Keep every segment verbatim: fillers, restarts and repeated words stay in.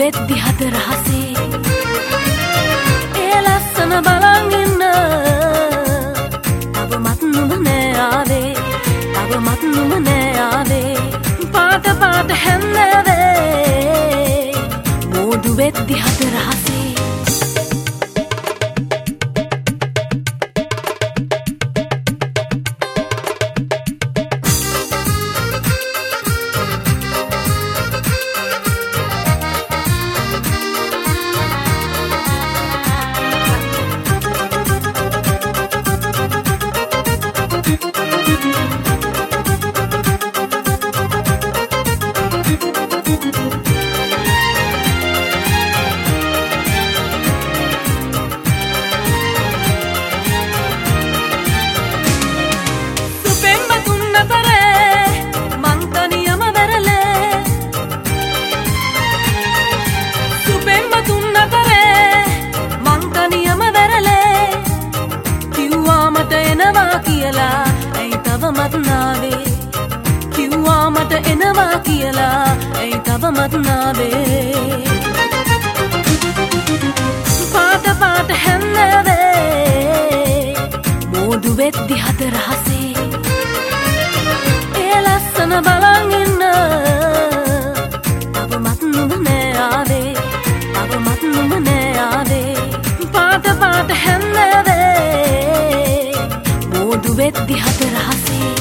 වෙද්දි හත රහසේ ඒ ලස්සන බලන් ඉන්න තවමත් නුඹ නෑ ආවේ තවමත් නුඹ නෑ ආවේ පාට පාට හැන්දවේ මෝදු වෙද්දි හත රහසේ තවමත් නාවේ කිව්වා මට එනවා කියලා ඇයි තවමත් නාවේ පාට පාට හැන්දවේ මෝදු වෙද්දි හත රහසේ ඒ ලස්සන බලන් ඉන්න තවමත් නුඹ නෑ ආවේ තවමත් නුඹ නෑ ආවේ පාට පාට හැන්දවේ මෝදු වෙද්දි හත රහසේ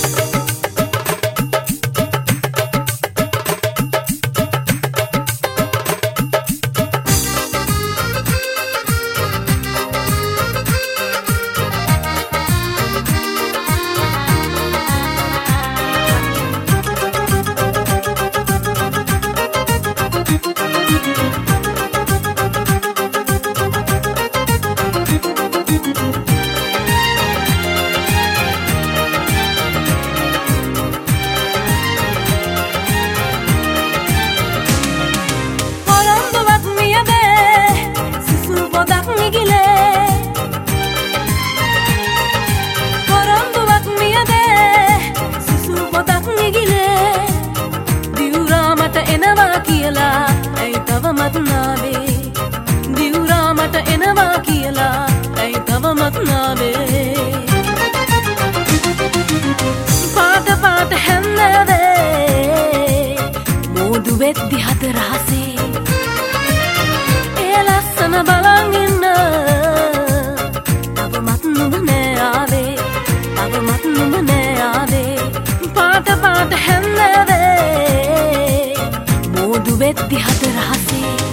කියලා ඇයි තවමත් නාවේ දිවුරා මට එනවා කියලා ඇයි තවමත් නාවේ පාට පාට හැන්දවේ මෝදු වෙද්දි හත රහසේ ඒ ලස්සන බලන් ඉන්න තවමත් නුඹ නෑ ආවේ තවමත් නුඹ නෑ ආවේ පාට පාට හැන්දවේ මෝදු වෙද්දි හත රහසේ